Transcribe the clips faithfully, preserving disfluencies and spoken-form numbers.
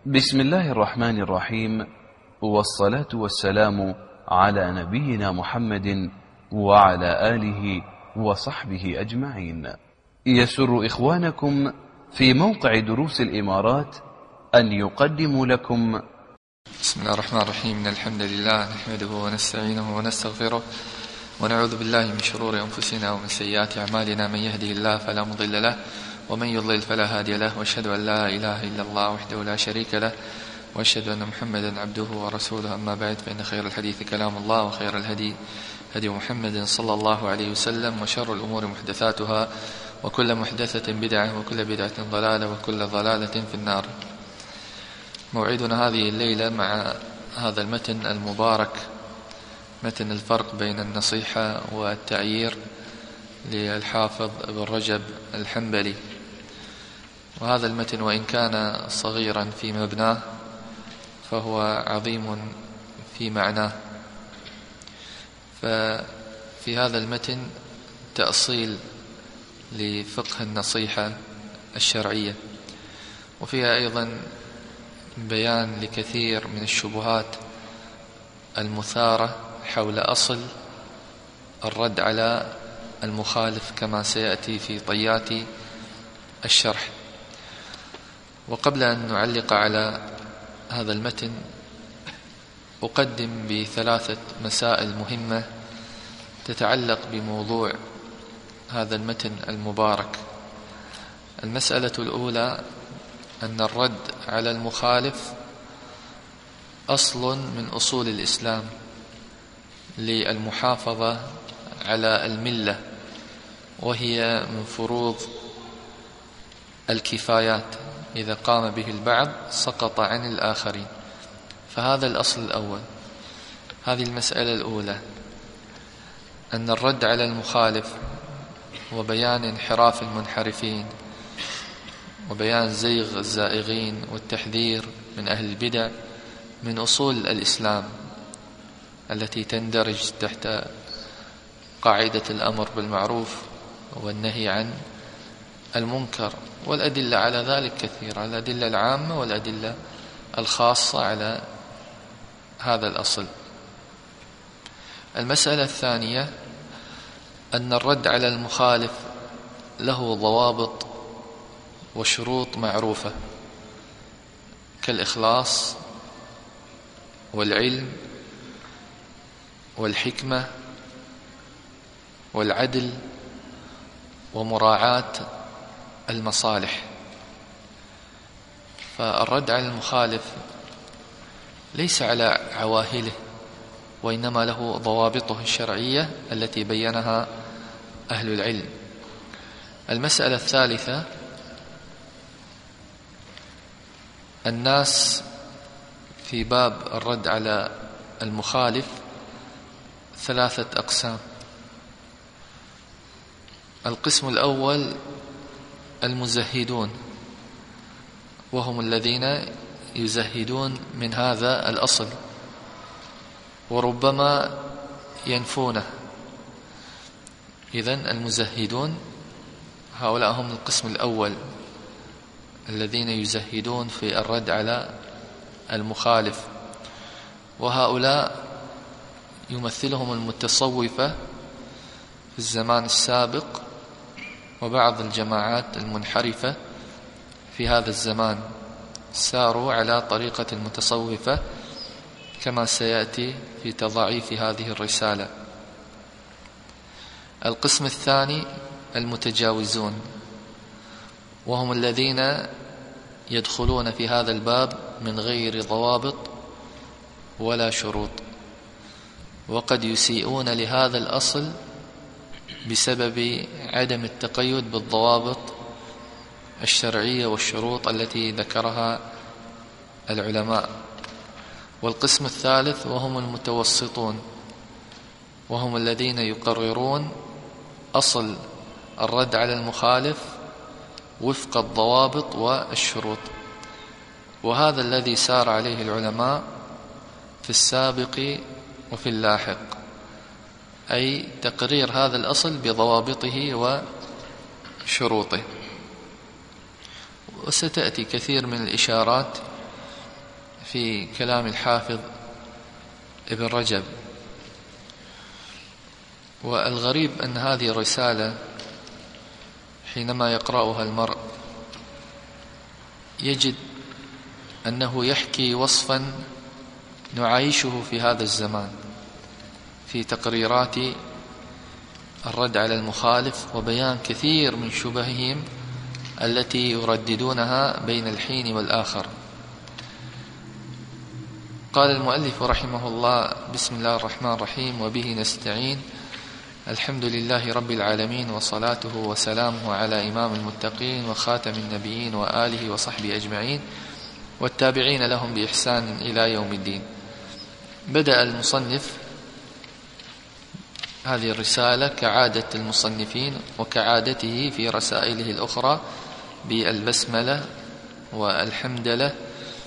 بسم الله الرحمن الرحيم، والصلاة والسلام على نبينا محمد وعلى آله وصحبه أجمعين. يسر إخوانكم في موقع دروس الإمارات أن يقدموا لكم بسم الله الرحمن الرحيم. إن الحمد لله نحمده ونستعينه ونستغفره ونعوذ بالله من شرور أنفسنا ومن سيئات أعمالنا. من يهده الله فلا مضل له ومن يضلل فلا هادي له، وأشهد أن لا إله إلا الله وحده لا شريك له، وأشهد أن محمدا عبده ورسوله. أما بعد، فإن خير الحديث كلام الله، وخير الهدي هدي محمد صلى الله عليه وسلم، وشر الأمور محدثاتها، وكل محدثة بدعة، وكل بدعة ضلالة، وكل ضلالة في النار. موعدنا هذه الليلة مع هذا المتن المبارك، متن الفرق بين النصيحة والتعيير للحافظ ابن رجب الحنبلي. وهذا المتن وإن كان صغيرا في مبناه فهو عظيم في معناه. ففي هذا المتن تأصيل لفقه النصيحة الشرعية، وفيها أيضا بيان لكثير من الشبهات المثارة حول أصل الرد على المخالف، كما سيأتي في طيات الشرح. وقبل أن نعلق على هذا المتن، أقدم بثلاثة مسائل مهمة تتعلق بموضوع هذا المتن المبارك. المسألة الأولى أن الرد على المخالف أصل من أصول الإسلام للمحافظة على الملة، وهي من فروض الكفايات، إذا قام به البعض سقط عن الآخرين. فهذا الأصل الأول. هذه المسألة الأولى، أن الرد على المخالف وبيان انحراف المنحرفين وبيان زيغ الزائغين والتحذير من أهل البدع من أصول الإسلام التي تندرج تحت قاعدة الأمر بالمعروف والنهي عن المنكر. والأدلة على ذلك كثيرة، الأدلة العامة والأدلة الخاصة على هذا الأصل. المسألة الثانية، أن الرد على المخالف له ضوابط وشروط معروفة، كالإخلاص والعلم والحكمة والعدل ومراعاة المصالح. فالرد على المخالف ليس على عواهله، وإنما له ضوابطه الشرعية التي بينها أهل العلم. المسألة الثالثة، الناس في باب الرد على المخالف ثلاثة أقسام. القسم الأول المزهدون، وهم الذين يزهدون من هذا الأصل وربما ينفونه. إذن المزهدون هؤلاء هم القسم الأول، الذين يزهدون في الرد على المخالف. وهؤلاء يمثلهم المتصوفة في الزمان السابق وبعض الجماعات المنحرفة في هذا الزمان ساروا على طريقة المتصوفة، كما سيأتي في تضعيف هذه الرسالة. القسم الثاني المتجاوزون، وهم الذين يدخلون في هذا الباب من غير ضوابط ولا شروط، وقد يسيئون لهذا الأصل بسبب عدم التقيد بالضوابط الشرعية والشروط التي ذكرها العلماء. والقسم الثالث وهم المتوسطون، وهم الذين يقررون أصل الرد على المخالف وفق الضوابط والشروط. وهذا الذي سار عليه العلماء في السابق وفي اللاحق، أي تقرير هذا الأصل بضوابطه وشروطه. وستأتي كثير من الإشارات في كلام الحافظ ابن رجب. والغريب أن هذه الرسالة حينما يقرأها المرء يجد أنه يحكي وصفا نعيشه في هذا الزمان في تقريرات الرد على المخالف وبيان كثير من شبههم التي يرددونها بين الحين والآخر. قال المؤلف رحمه الله: بسم الله الرحمن الرحيم، وبه نستعين، الحمد لله رب العالمين، وصلاته وسلامه على إمام المتقين وخاتم النبيين وآله وصحبه أجمعين والتابعين لهم بإحسان إلى يوم الدين. بدأ المصنف هذه الرسالة كعادة المصنفين وكعادته في رسائله الأخرى بالبسملة والحمدلة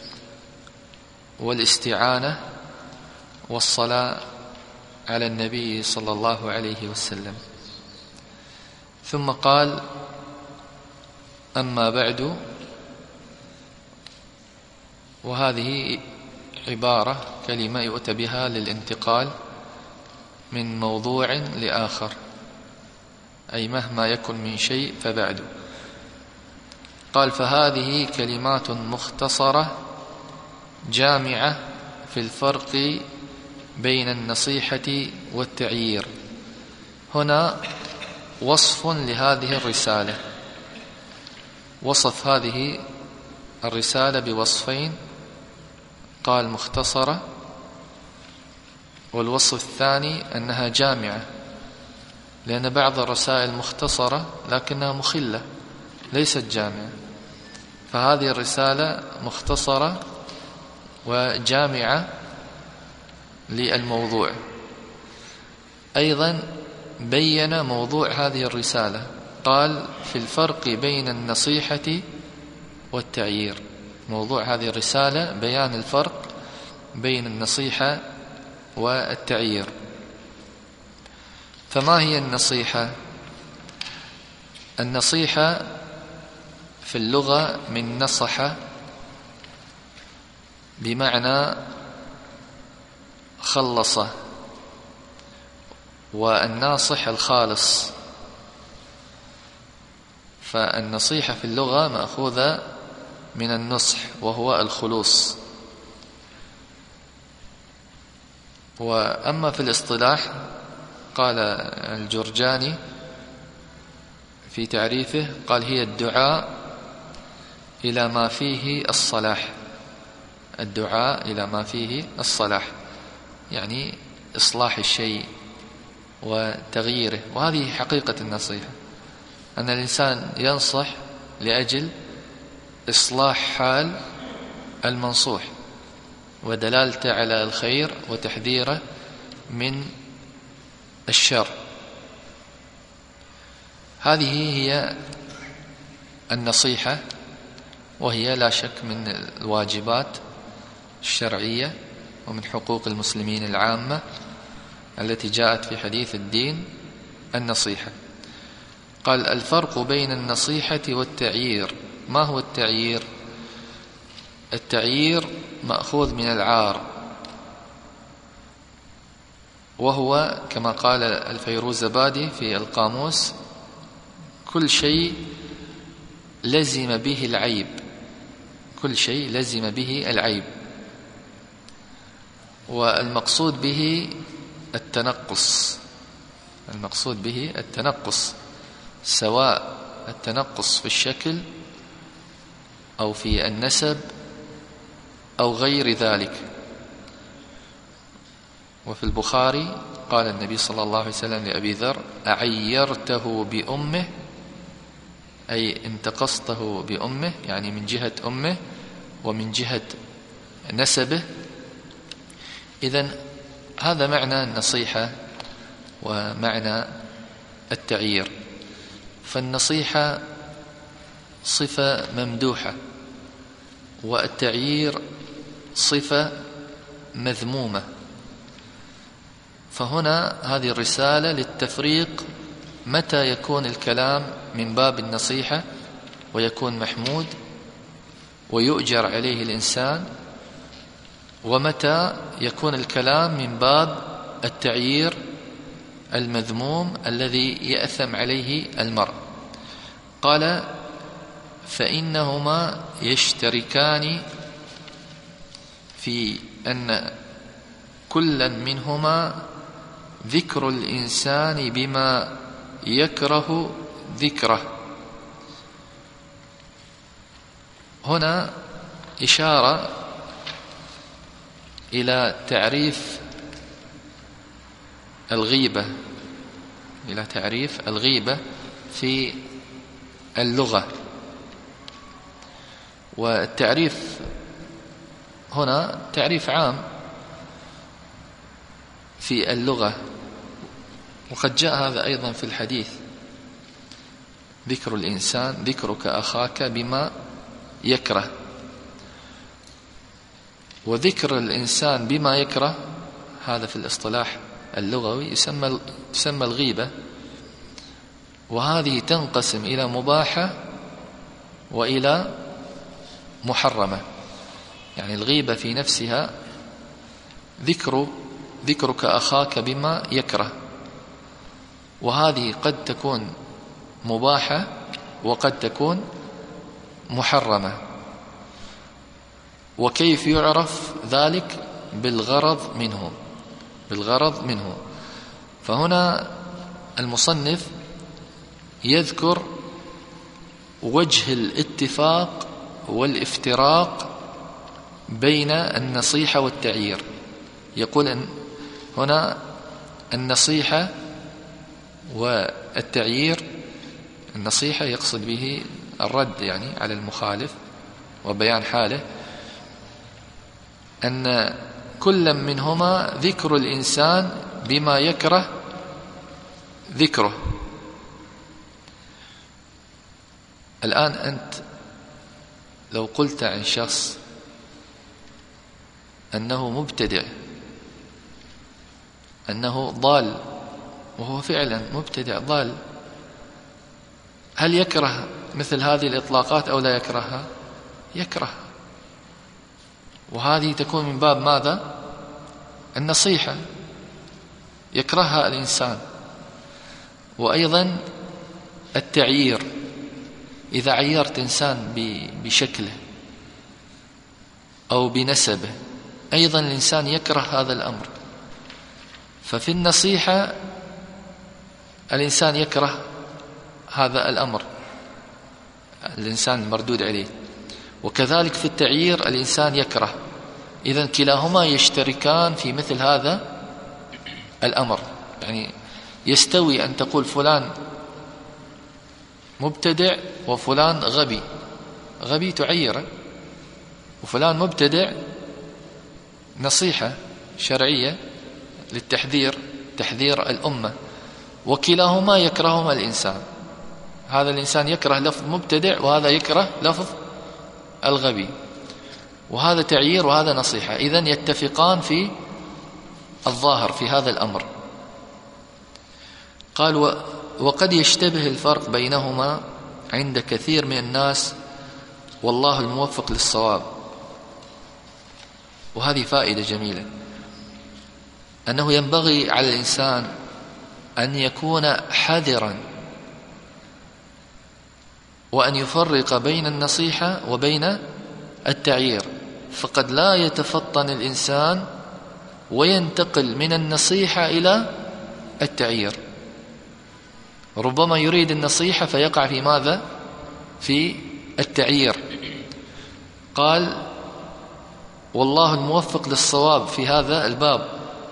والاستعانة والصلاة على النبي صلى الله عليه وسلم. ثم قال: أما بعد. وهذه عبارة كلمة يؤتى بها للانتقال من موضوع لآخر، أي مهما يكن من شيء فبعد. قال: فهذه كلمات مختصرة جامعة في الفرق بين النصيحة والتعيير. هنا وصف لهذه الرسالة، وصف هذه الرسالة بوصفين، قال مختصرة، والوصف الثاني أنها جامعة، لأن بعض الرسائل مختصرة لكنها مخلة ليست جامعة، فهذه الرسالة مختصرة وجامعة للموضوع. أيضا بين موضوع هذه الرسالة، قال: في الفرق بين النصيحة والتعيير. موضوع هذه الرسالة بيان الفرق بين النصيحة والتعيير. فما هي النصيحة؟ النصيحة في اللغة من نصح، بمعنى خلص، والناصح الخالص. فالنصيحة في اللغة مأخوذة من النصح وهو الخلوص. وأما في الاصطلاح، قال الجرجاني في تعريفه، قال: هي الدعاء إلى ما فيه الصلاح. الدعاء إلى ما فيه الصلاح يعني إصلاح الشيء وتغييره. وهذه حقيقة النصيحة، أن الإنسان ينصح لأجل إصلاح حال المنصوح ودلالته على الخير وتحذيره من الشر. هذه هي النصيحة، وهي لا شك من الواجبات الشرعية ومن حقوق المسلمين العامة التي جاءت في حديث الدين النصيحة. قال: الفرق بين النصيحة والتعيير. ما هو التعيير؟ التعيير مأخوذ من العار، وهو كما قال الفيروزبادي في القاموس: كل شيء لزم به العيب. كل شيء لزم به العيب، والمقصود به التنقص. المقصود به التنقص، سواء التنقص في الشكل أو في النسب أو غير ذلك. وفي البخاري قال النبي صلى الله عليه وسلم لأبي ذر: أعيرته بأمه، أي انتقصته بأمه، يعني من جهة أمه ومن جهة نسبه. إذن هذا معنى النصيحة ومعنى التعيير. فالنصيحة صفة ممدوحة، والتعيير صفة مذمومة. فهنا هذه الرسالة للتفريق متى يكون الكلام من باب النصيحة ويكون محمود ويؤجر عليه الإنسان، ومتى يكون الكلام من باب التعيير المذموم الذي يأثم عليه المرء. قال فإنهما يشتركان في أن كلا منهما ذكر الإنسان بما يكره ذكره. هنا إشارة إلى تعريف الغيبة إلى تعريف الغيبة في اللغة. والتعريف هنا تعريف عام في اللغة، وقد جاء هذا أيضا في الحديث: ذكر الإنسان ذكرك أخاك بما يكره. وذكر الإنسان بما يكره هذا في الاصطلاح اللغوي يسمى تسمى الغيبة، وهذه تنقسم إلى مباحة وإلى محرمة. يعني الغيبة في نفسها ذكر ذكرك أخاك بما يكره، وهذه قد تكون مباحة وقد تكون محرمة. وكيف يعرف ذلك؟ بالغرض منه بالغرض منه فهنا المصنف يذكر وجه الاتفاق والافتراق بين النصيحة والتعيير. يقول أن هنا النصيحة والتعيير، النصيحة يقصد به الرد يعني على المخالف وبيان حاله، أن كل منهما ذكر الإنسان بما يكره ذكره. الآن أنت لو قلت عن شخص أنه مبتدع، أنه ضال، وهو فعلا مبتدع ضال، هل يكره مثل هذه الإطلاقات أو لا يكرهها؟ يكره. وهذه تكون من باب ماذا؟ النصيحة، يكرهها الإنسان. وأيضا التعيير، إذا عيرت إنسان بشكله أو بنسبه أيضا الإنسان يكره هذا الأمر. ففي النصيحة الإنسان يكره هذا الأمر، الإنسان المردود عليه، وكذلك في التعيير الإنسان يكره. إذن كلاهما يشتركان في مثل هذا الأمر. يعني يستوي أن تقول فلان مبتدع وفلان غبي، غبي تعيره، وفلان مبتدع نصيحة شرعية للتحذير، تحذير الأمة، وكلاهما يكرههما الإنسان. هذا الإنسان يكره لفظ مبتدع وهذا يكره لفظ الغبي، وهذا تعيير وهذا نصيحة. إذن يتفقان في الظاهر في هذا الأمر. قال وقد يشتبه الفرق بينهما عند كثير من الناس والله الموفق للصواب. وهذه فائدة جميلة، أنه ينبغي على الإنسان أن يكون حذرا وأن يفرق بين النصيحة وبين التعيير. فقد لا يتفطن الإنسان وينتقل من النصيحة إلى التعيير، ربما يريد النصيحة فيقع في ماذا؟ في التعيير. قال والله الموفق للصواب في هذا الباب.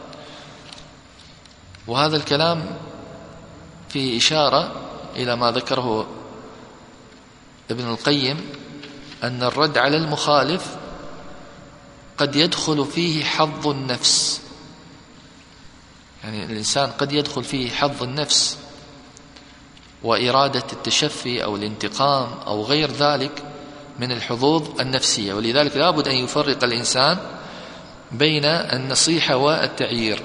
وهذا الكلام فيه إشارة إلى ما ذكره ابن القيم، أن الرد على المخالف قد يدخل فيه حظ النفس. يعني الإنسان قد يدخل فيه حظ النفس وإرادة التشفي أو الانتقام أو غير ذلك من الحظوظ النفسية. ولذلك لا بد أن يفرق الإنسان بين النصيحة والتعيير.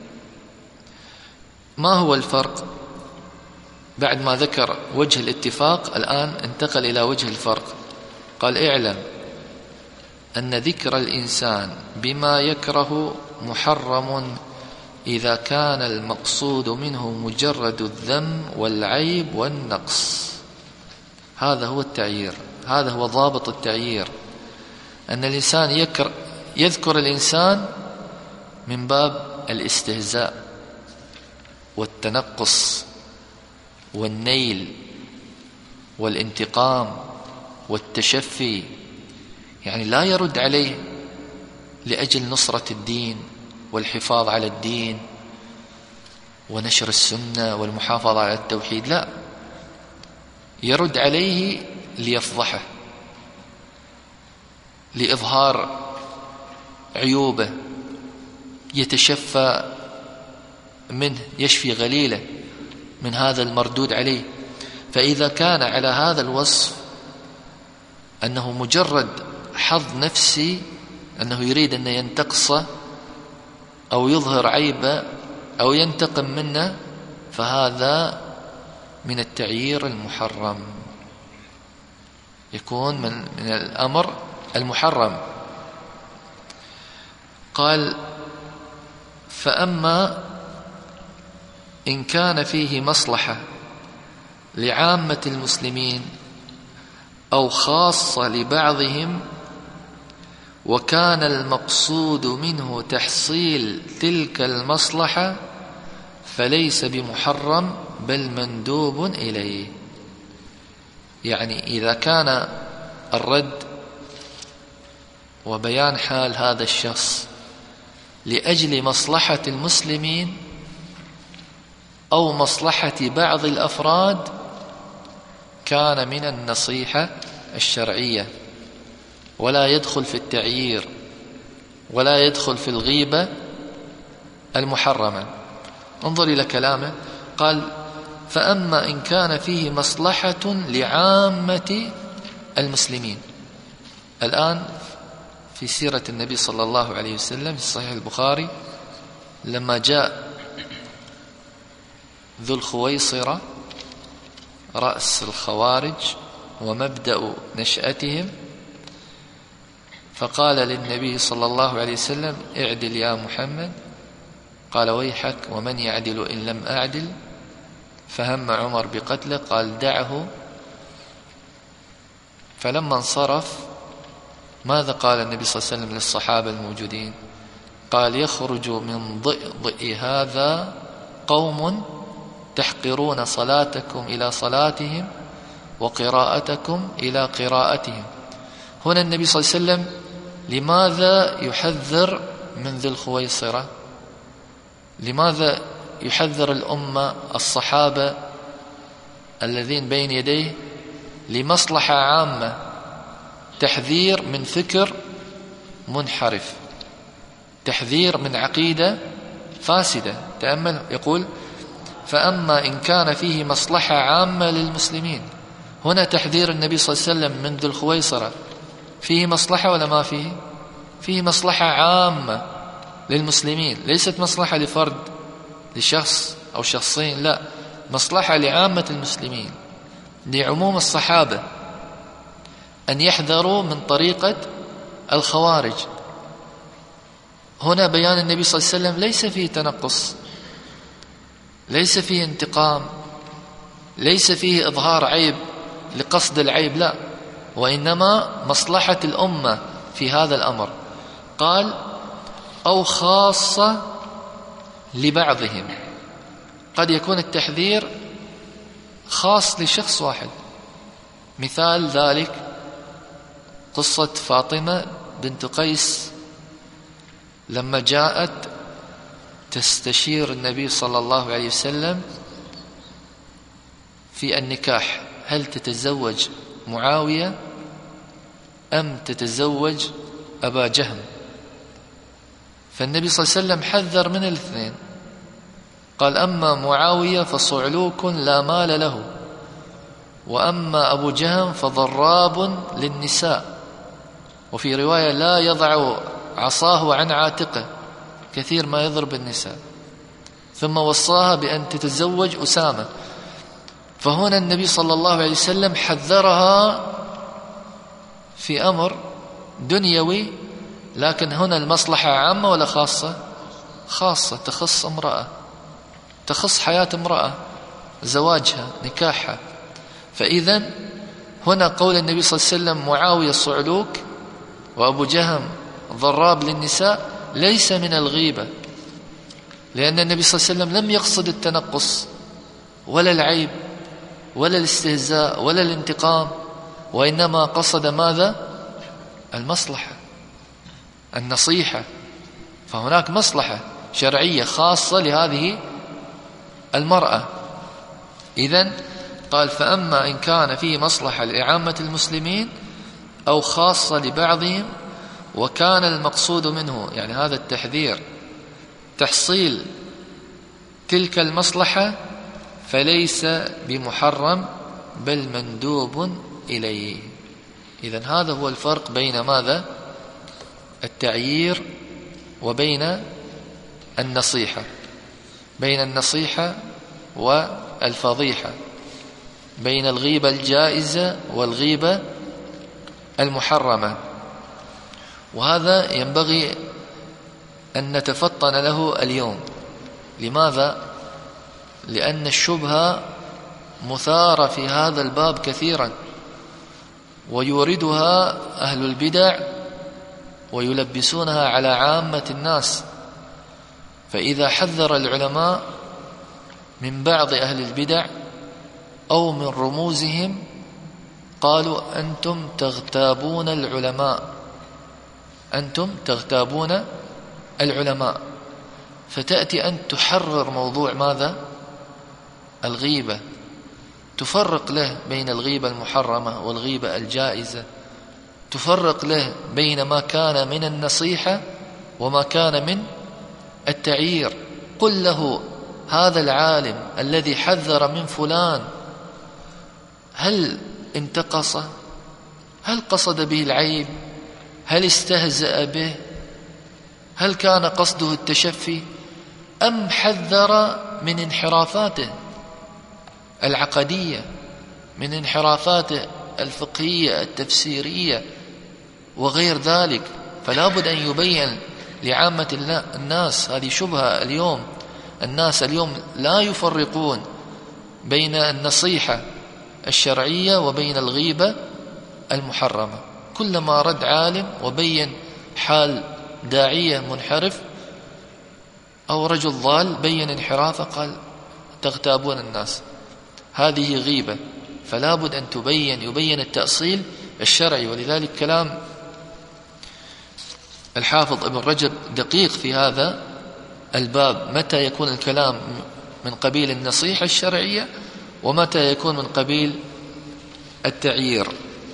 ما هو الفرق؟ بعد ما ذكر وجه الاتفاق الآن انتقل إلى وجه الفرق. قال اعلم أن ذكر الإنسان بما يكره محرم إذا كان المقصود منه مجرد الذم والعيب والنقص. هذا هو التعيير، هذا هو ضابط التعيير، أن الإنسان يكر يذكر الإنسان من باب الاستهزاء والتنقص والنيل والانتقام والتشفي، يعني لا يرد عليه لأجل نصرة الدين والحفاظ على الدين ونشر السنة والمحافظة على التوحيد، لا، يرد عليه ليفضحه، لإظهار عيوبه، يتشفى منه، يشفي غليله من هذا المردود عليه. فإذا كان على هذا الوصف أنه مجرد حظ نفسي، أنه يريد أن ينتقصه أو يظهر عيبه أو ينتقم منه، فهذا من التعيير المحرم، يكون من, من الأمر المحرم. قال: فأما إن كان فيه مصلحة لعامة المسلمين أو خاصة لبعضهم وكان المقصود منه تحصيل تلك المصلحة فليس بمحرم بل مندوب إليه. يعني إذا كان الرد وبيان حال هذا الشخص لأجل مصلحة المسلمين أو مصلحة بعض الأفراد كان من النصيحة الشرعية، ولا يدخل في التعيير ولا يدخل في الغيبة المحرمة. انظر إلى كلامه، قال: فأما إن كان فيه مصلحة لعامة المسلمين. الآن في سيرة النبي صلى الله عليه وسلم في صحيح البخاري لما جاء ذو الخويصرة رأس الخوارج ومبدأ نشأتهم، فقال للنبي صلى الله عليه وسلم: اعدل يا محمد. قال: ويحك، ومن يعدل إن لم أعدل؟ فهم عمر بقتله، قال: دعه. فلما انصرف ماذا قال النبي صلى الله عليه وسلم للصحابة الموجودين؟ قال: يخرج من ضئضئ هذا قوم تحقرون صلاتكم إلى صلاتهم وقراءتكم إلى قراءتهم. هنا النبي صلى الله عليه وسلم لماذا يحذر من ذي الخويصرة؟ لماذا يحذر الأمة الصحابة الذين بين يديه؟ لمصلحة عامة، تحذير من فكر منحرف، تحذير من عقيدة فاسدة. تأمل، يقول: فأما إن كان فيه مصلحة عامة للمسلمين. هنا تحذير النبي صلى الله عليه وسلم من ذي الخويصرة فيه مصلحة ولا ما فيه؟ فيه مصلحة عامة للمسلمين، ليست مصلحة لفرد، لشخص أو شخصين، لا، مصلحة لعامة المسلمين، لعموم الصحابة، أن يحذروا من طريقة الخوارج. هنا بيان النبي صلى الله عليه وسلم ليس فيه تنقص، ليس فيه انتقام، ليس فيه إظهار عيب لقصد العيب، لا، وإنما مصلحة الأمة في هذا الأمر. قال: أو خاصة لبعضهم. قد يكون التحذير خاص لشخص واحد. مثال ذلك قصة فاطمة بنت قيس لما جاءت تستشير النبي صلى الله عليه وسلم في النكاح، هل تتزوج معاوية أم تتزوج أبا جهم؟ فالنبي صلى الله عليه وسلم حذر من الاثنين، قال: أما معاوية فصعلوك لا مال له، وأما أبو جهم فضراب للنساء، وفي رواية لا يضع عصاه عن عاتقه، كثير ما يضرب النساء. ثم وصاها بأن تتزوج أسامة. فهنا النبي صلى الله عليه وسلم حذرها في أمر دنيوي، لكن هنا المصلحة عامة ولا خاصة؟ خاصة، تخص امرأة، تخص حياة امرأة، زواجها، نكاحها. فإذا هنا قول النبي صلى الله عليه وسلم معاوية الصعلوك وأبو جهم ضراب للنساء ليس من الغيبة، لأن النبي صلى الله عليه وسلم لم يقصد التنقص ولا العيب ولا الاستهزاء ولا الانتقام، وإنما قصد ماذا؟ المصلحة، النصيحة. فهناك مصلحة شرعية خاصة لهذه المرأة. إذن قال فأما إن كان فيه مصلحة لعامة المسلمين أو خاصة لبعضهم وكان المقصود منه، يعني هذا التحذير، تحصيل تلك المصلحة، فليس بمحرم بل مندوب إليه. إذن هذا هو الفرق بين ماذا؟ التعيير وبين النصيحة، بين النصيحة والفضيحة، بين الغيبة الجائزة والغيبة المحرمة. وهذا ينبغي أن نتفطن له اليوم. لماذا؟ لأن الشبهة مثارة في هذا الباب كثيرا، ويوردها أهل البدع ويلبسونها على عامة الناس. فإذا حذر العلماء من بعض أهل البدع أو من رموزهم قالوا أنتم تغتابون العلماء، أنتم تغتابون العلماء. فتأتي أن تحرر موضوع ماذا؟ الغيبة، تفرق له بين الغيبة المحرمة والغيبة الجائزة، تفرق له بين ما كان من النصيحة وما كان من التعيير. قل له هذا العالم الذي حذر من فلان هل انتقصه؟ هل قصد به العيب؟ هل استهزأ به؟ هل كان قصده التشفي؟ أم حذر من انحرافاته العقدية، من انحرافاته الفقهية التفسيرية وغير ذلك؟ فلا بد أن يبين لعامة الناس. هذه شبهة اليوم، الناس اليوم لا يفرقون بين النصيحة الشرعية وبين الغيبة المحرمة. كلما رد عالم وبين حال داعية منحرف أو رجل ضال بين انحرافه قال تغتابون الناس، هذه غيبة. فلا بد أن تبين يبين التأصيل الشرعي. ولذلك كلام الحافظ ابن رجب دقيق في هذا الباب، متى يكون الكلام من قبيل النصيحة الشرعية ومتى يكون من قبيل التعيير.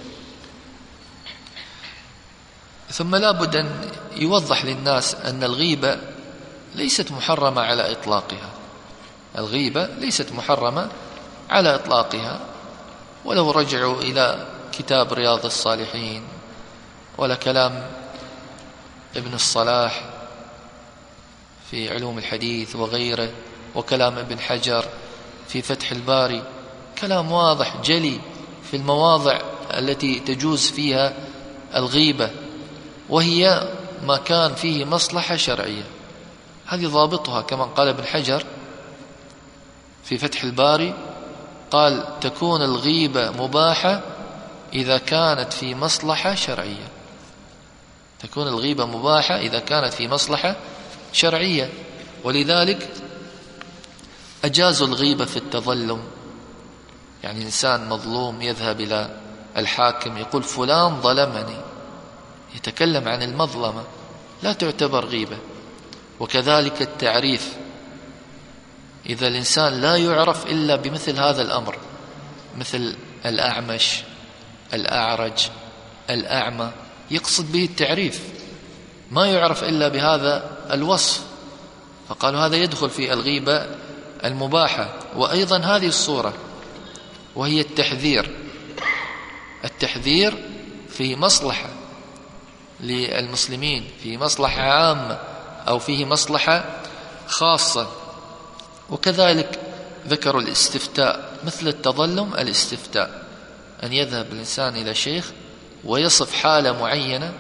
ثم لا بد أن يوضح للناس أن الغيبة ليست محرمة على إطلاقها، الغيبة ليست محرمة على إطلاقها. ولو رجعوا إلى كتاب رياض الصالحين ولا كلام ابن الصلاح في علوم الحديث وغيره، وكلام ابن حجر في فتح الباري، كلام واضح جلي في المواضع التي تجوز فيها الغيبة، وهي ما كان فيه مصلحة شرعية. هذه ضابطها كما قال ابن حجر في فتح الباري، قال تكون الغيبة مباحة إذا كانت في مصلحة شرعية، تكون الغيبة مباحة إذا كانت في مصلحة شرعية. ولذلك أجازوا الغيبة في التظلم، يعني إنسان مظلوم يذهب إلى الحاكم يقول فلان ظلمني، يتكلم عن المظلمة، لا تعتبر غيبة. وكذلك التعريف، إذا الإنسان لا يعرف إلا بمثل هذا الأمر، مثل الأعمش، الأعرج، الأعمى، يقصد به التعريف، ما يعرف إلا بهذا الوصف، فقالوا هذا يدخل في الغيبة المباحة. وأيضا هذه الصورة وهي التحذير، التحذير في مصلحة للمسلمين، في مصلحة عامة أو فيه مصلحة خاصة. وكذلك ذكروا الاستفتاء مثل التظلم، الاستفتاء أن يذهب الإنسان إلى شيخ ويصف حالة معينة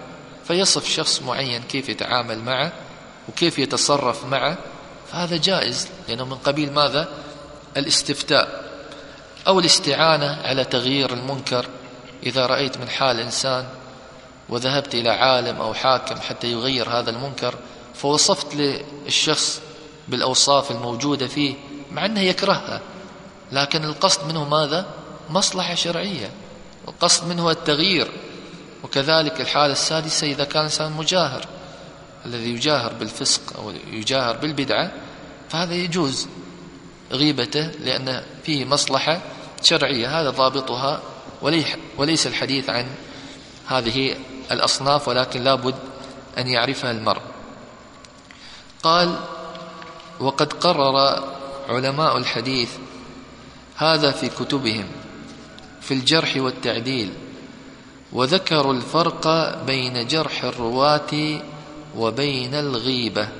فيصف شخص معين كيف يتعامل معه وكيف يتصرف معه، فهذا جائز، لأنه من قبيل ماذا؟ الاستفتاء أو الاستعانة على تغيير المنكر. إذا رأيت من حال إنسان وذهبت إلى عالم أو حاكم حتى يغير هذا المنكر، فوصفت للشخص بالأوصاف الموجودة فيه مع أنه يكرهها، لكن القصد منه ماذا؟ مصلحة شرعية، القصد منه التغيير. وكذلك الحالة السادسة إذا كان إنسان مجاهر، الذي يجاهر بالفسق أو يجاهر بالبدعة، فهذا يجوز غيبته لأن فيه مصلحة شرعية، هذا ضابطها، وليس الحديث عن هذه الأصناف، ولكن لابد أن يعرفها المرء. قال: وقد قرر علماء الحديث هذا في كتبهم في الجرح والتعديل، وذكروا الفرق بين جرح الرواة وبين الغيبة.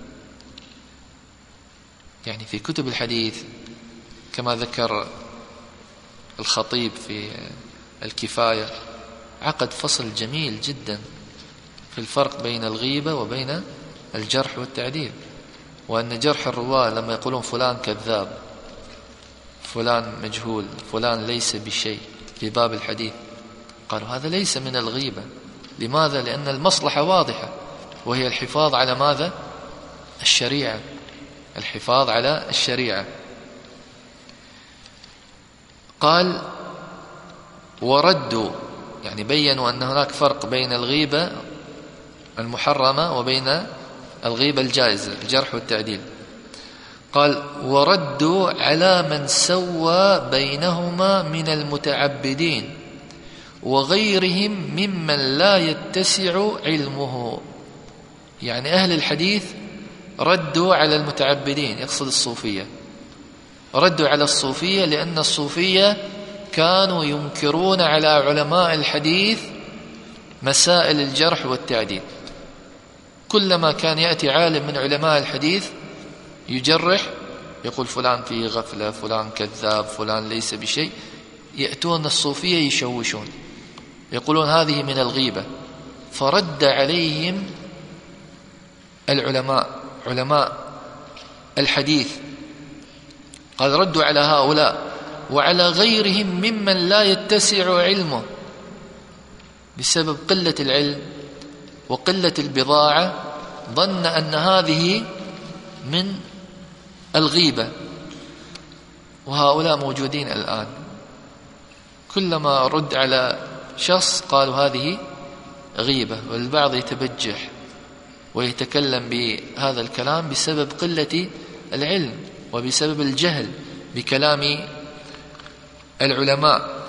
يعني في كتب الحديث كما ذكر الخطيب في الكفاية عقد فصل جميل جدا في الفرق بين الغيبة وبين الجرح والتعديل، وأن جرح الرواة لما يقولون فلان كذاب، فلان مجهول، فلان ليس بشيء في باب الحديث، قالوا هذا ليس من الغيبة. لماذا؟ لأن المصلحة واضحة، وهي الحفاظ على ماذا؟ الشريعة، الحفاظ على الشريعة. قال: وردوا، يعني بيّنوا أن هناك فرق بين الغيبة المحرمة وبين الغيبة الجائزة، الجرح والتعديل. قال: وردوا على من سوى بينهما من المتعبدين وغيرهم ممن لا يتسع علمه. يعني أهل الحديث ردوا على المتعبدين، يقصد الصوفية، ردوا على الصوفية لأن الصوفية كانوا ينكرون على علماء الحديث مسائل الجرح والتعديل. كلما كان يأتي عالم من علماء الحديث يجرح، يقول فلان فيه غفلة، فلان كذاب، فلان ليس بشيء، يأتون الصوفية يشوشون، يقولون هذه من الغيبة. فرد عليهم العلماء، علماء الحديث، قال: ردوا على هؤلاء وعلى غيرهم ممن لا يتسع علمه، بسبب قلة العلم وقلة البضاعة ظن أن هذه من الغيبة. وهؤلاء موجودين الآن، كلما رد على شخص قالوا هذه غيبة، والبعض يتبجح ويتكلم بهذا الكلام بسبب قلة العلم وبسبب الجهل بكلام العلماء.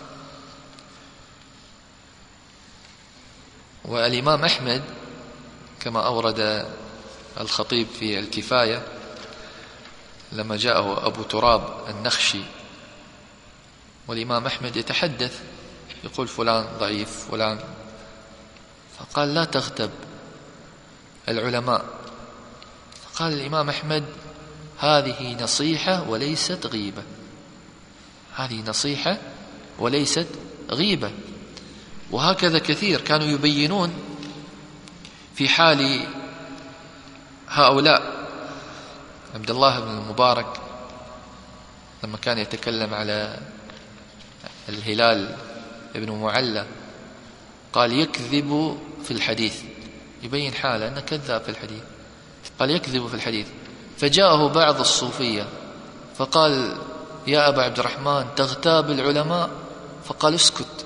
والإمام أحمد كما أورد الخطيب في الكفاية لما جاءه أبو تراب النخشي، والإمام أحمد يتحدث يقول فلان ضعيف فلان، فقال: لا تغتب العلماء. فقال الإمام أحمد: هذه نصيحة وليست غيبة، هذه نصيحة وليست غيبة. وهكذا كثير كانوا يبينون في حال هؤلاء. عبد الله بن المبارك لما كان يتكلم على الهلال ابن معلى قال: يكذب في الحديث، يبين حاله أنه كذاب في الحديث، قال: يكذب في الحديث. فجاءه بعض الصوفية فقال: يا أبا عبد الرحمن تغتاب العلماء؟ فقال: اسكت.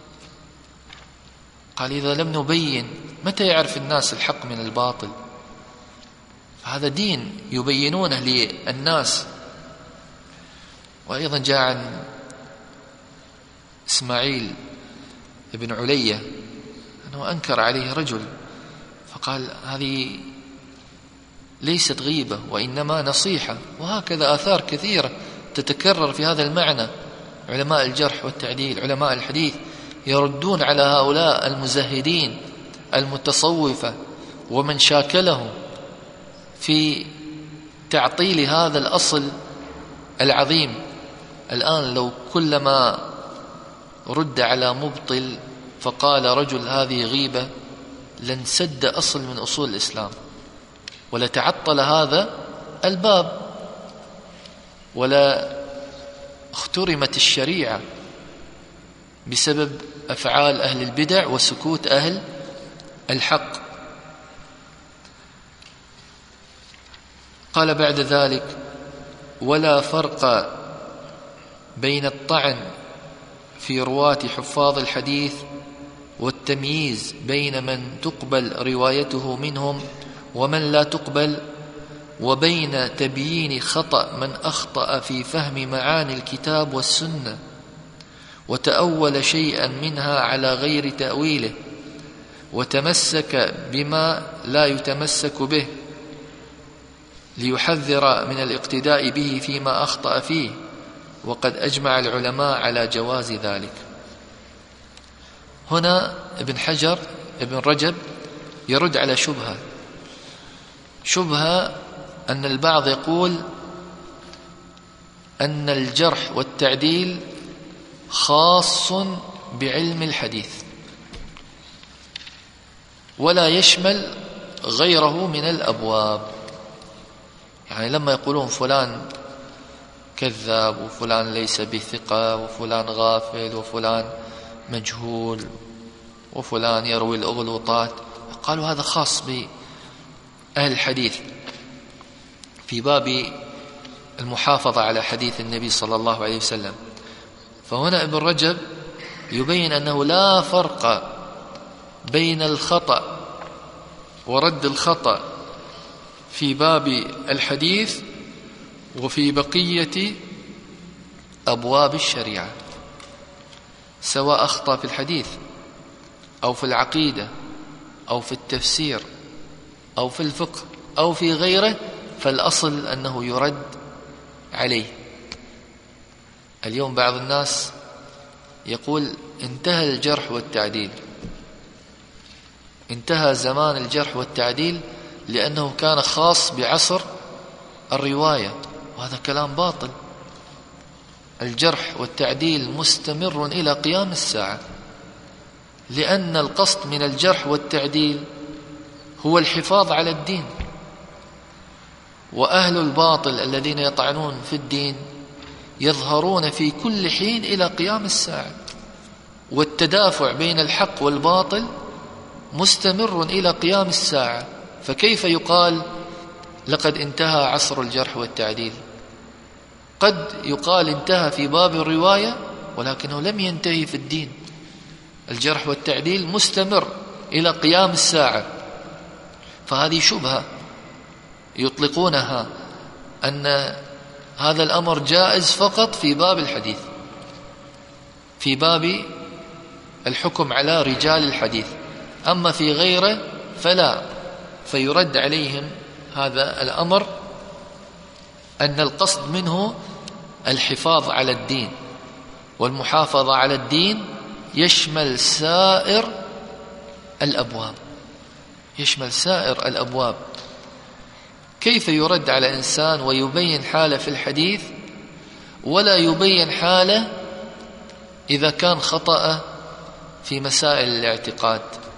قال: إذا لم نبين متى يعرف الناس الحق من الباطل؟ فهذا دين يبينونه للناس. وأيضا جاء عن إسماعيل بن علية أنه أنكر عليه رجل فقال: هذه ليست غيبة وإنما نصيحة. وهكذا آثار كثيرة تتكرر في هذا المعنى. علماء الجرح والتعديل، علماء الحديث يردون على هؤلاء المزهدين المتصوفة ومن شاكلهم في تعطيل هذا الأصل العظيم. الآن لو كلما رد على مبطل فقال رجل هذه غيبة، لانسد أصل من أصول الإسلام، ولتعطل هذا الباب، ولا اخترمت الشريعة بسبب أفعال أهل البدع وسكوت أهل الحق. قال بعد ذلك: ولا فرق بين الطعن في رواة حفاظ الحديث والتمييز بين من تقبل روايته منهم ومن لا تقبل، وبين تبيين خطأ من أخطأ في فهم معاني الكتاب والسنة وتأول شيئا منها على غير تأويله وتمسك بما لا يتمسك به ليحذر من الاقتداء به فيما أخطأ فيه، وقد أجمع العلماء على جواز ذلك. هنا ابن حجر ابن رجب يرد على شبهة شبهة أن البعض يقول أن الجرح والتعديل خاص بعلم الحديث ولا يشمل غيره من الأبواب. يعني لما يقولون فلان كذاب وفلان ليس بثقة وفلان غافل وفلان مجهول وفلان يروي الأغلوطات، قالوا هذا خاص بأهل الحديث في باب المحافظة على حديث النبي صلى الله عليه وسلم. فهنا ابن رجب يبين أنه لا فرق بين الخطأ ورد الخطأ في باب الحديث وفي بقية أبواب الشريعة، سواء أخطأ في الحديث أو في العقيدة أو في التفسير أو في الفقه أو في غيره، فالأصل أنه يرد عليه. اليوم بعض الناس يقول انتهى الجرح والتعديل، انتهى زمان الجرح والتعديل لأنه كان خاص بعصر الرواية، وهذا كلام باطل. الجرح والتعديل مستمر إلى قيام الساعة، لأن القصد من الجرح والتعديل هو الحفاظ على الدين، وأهل الباطل الذين يطعنون في الدين يظهرون في كل حين إلى قيام الساعة، والتدافع بين الحق والباطل مستمر إلى قيام الساعة. فكيف يقال لقد انتهى عصر الجرح والتعديل؟ قد يقال انتهى في باب الرواية ولكنه لم ينتهي في الدين. الجرح والتعديل مستمر إلى قيام الساعة. فهذه شبهة يطلقونها أن هذا الأمر جائز فقط في باب الحديث، في باب الحكم على رجال الحديث، أما في غيره فلا. فيرد عليهم هذا الأمر أن القصد منه الحفاظ على الدين، والمحافظة على الدين يشمل سائر الأبواب، يشمل سائر الأبواب. كيف يرد على إنسان ويبين حاله في الحديث ولا يبين حاله إذا كان خطأ في مسائل الاعتقاد،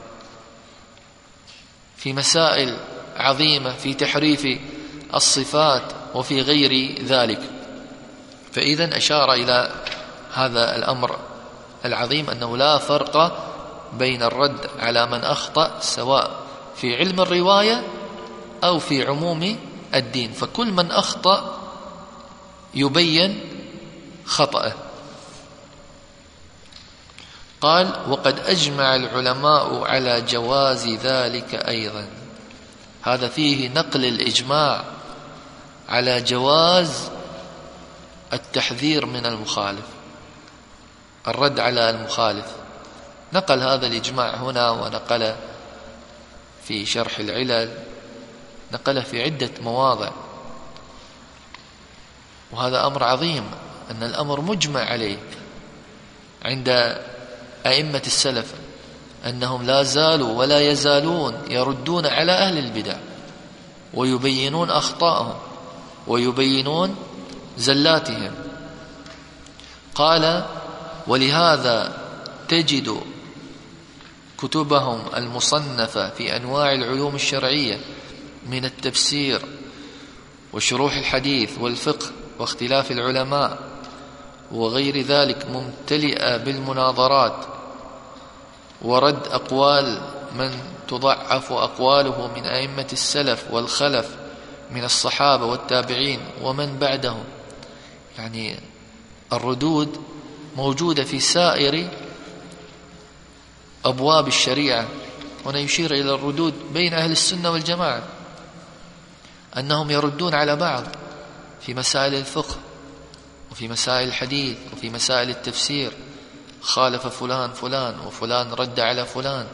في مسائل عظيمة، في تحريف الصفات وفي غير ذلك؟ فإذا أشار إلى هذا الأمر العظيم أنه لا فرق بين الرد على من أخطأ سواء في علم الرواية أو في عموم الدين، فكل من أخطأ يبين خطأه. قال: وقد أجمع العلماء على جواز ذلك أيضا. هذا فيه نقل الإجماع على جواز التحذير من المخالف، الرد على المخالف. نقل هذا الإجماع هنا، ونقل في شرح العلل، نقله في عدة مواضع. وهذا أمر عظيم، أن الأمر مجمع عليه عند أئمة السلف، أنهم لا زالوا ولا يزالون يردون على أهل البدع ويبينون أخطاءهم ويبينون زلاتهم. قال: ولهذا تجد كتبهم المصنفة في أنواع العلوم الشرعية من التفسير وشروح الحديث والفقه واختلاف العلماء وغير ذلك ممتلئة بالمناظرات ورد أقوال من تضعف أقواله من أئمة السلف والخلف من الصحابة والتابعين ومن بعدهم. يعني الردود موجودة في سائر أبواب الشريعة. هنا يشير إلى الردود بين أهل السنة والجماعة، أنهم يردون على بعض في مسائل الفقه وفي مسائل الحديث وفي مسائل التفسير. خالف فلان فلان وفلان رد على فلان،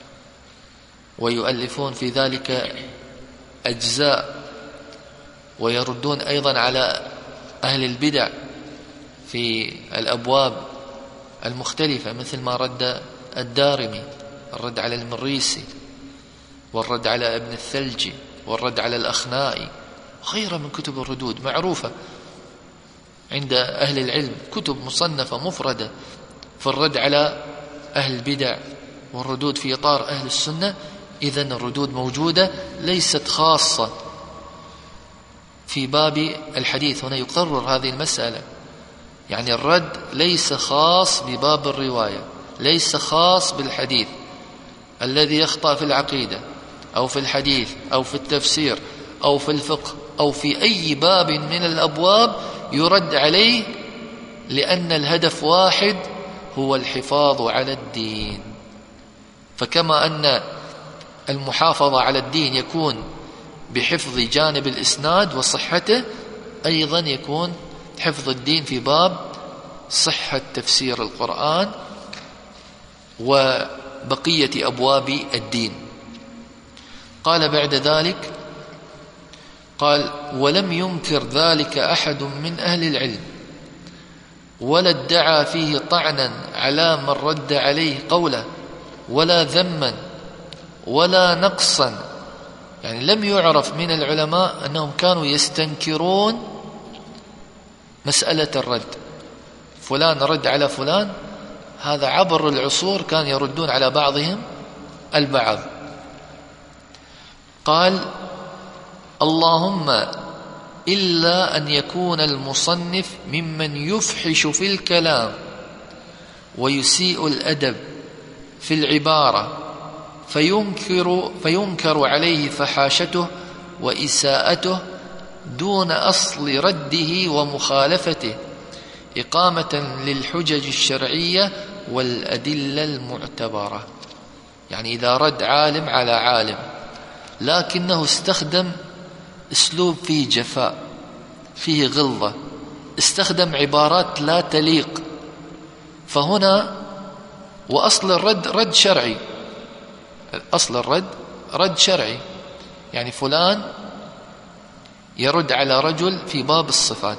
ويؤلفون في ذلك أجزاء، ويردون أيضا على أهل البدع في الأبواب المختلفة، مثل ما رد الدارمي، الرد على المريسي، والرد على ابن الثلجي، والرد على الأخنائي، وغيرها من كتب الردود معروفة عند أهل العلم، كتب مصنفة مفردة في الرد على أهل البدع والردود في إطار أهل السنة. إذن الردود موجودة، ليست خاصة في باب الحديث. هنا يقرر هذه المسألة، يعني الرد ليس خاص بباب الرواية، ليس خاص بالحديث. الذي يخطأ في العقيدة أو في الحديث أو في التفسير أو في الفقه أو في أي باب من الأبواب يرد عليه، لأن الهدف واحد، هو الحفاظ على الدين. فكما أن المحافظة على الدين يكون بحفظ جانب الإسناد وصحته، أيضا يكون حفظ الدين في باب صحة تفسير القرآن وبقية أبواب الدين. قال بعد ذلك، قال: ولم ينكر ذلك أحد من أهل العلم، ولا ادعى فيه طعنا على من رد عليه قوله، ولا ذما ولا نقصا. يعني لم يعرف من العلماء أنهم كانوا يستنكرون مسألة الرد، فلان رد على فلان، هذا عبر العصور كان يردون على بعضهم البعض. قال: اللهم إلا أن يكون المصنف ممن يفحش في الكلام ويسيء الأدب في العبارة، فينكر, فينكر عليه فحاشته وإساءته دون أصل رده ومخالفته، إقامة للحجج الشرعية والأدلة المعتبرة. يعني إذا رد عالم على عالم لكنه استخدم أسلوب فيه جفاء، فيه غلظة، استخدم عبارات لا تليق، فهنا وأصل الرد رد شرعي، أصل الرد رد شرعي. يعني فلان يرد على رجل في باب الصفات،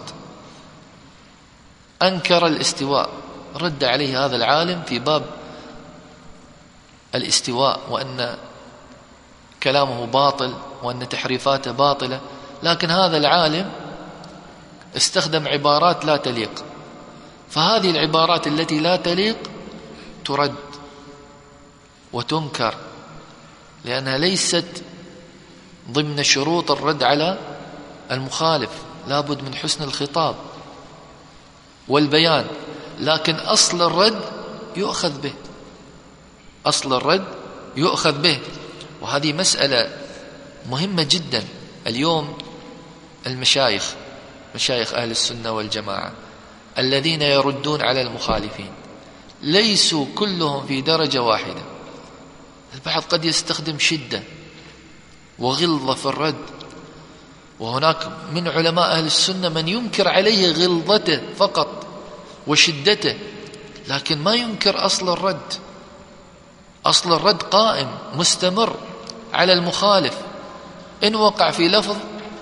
أنكر الاستواء، رد عليه هذا العالم في باب الاستواء، وأن كلامه باطل وأن تحريفاته باطلة، لكن هذا العالم استخدم عبارات لا تليق، فهذه العبارات التي لا تليق ترد وتنكر، لأنها ليست ضمن شروط الرد على المخالف، لابد من حسن الخطاب والبيان. لكن أصل الرد يؤخذ به، أصل الرد يؤخذ به. وهذه مسألة مهمة جدا. اليوم المشايخ، مشايخ أهل السنة والجماعة الذين يردون على المخالفين ليسوا كلهم في درجة واحدة. البعض قد يستخدم شدة وغلظة في الرد، وهناك من علماء أهل السنة من ينكر عليه غلظته فقط وشدته، لكن ما ينكر أصل الرد. أصل الرد قائم مستمر على المخالف، إن وقع في لفظ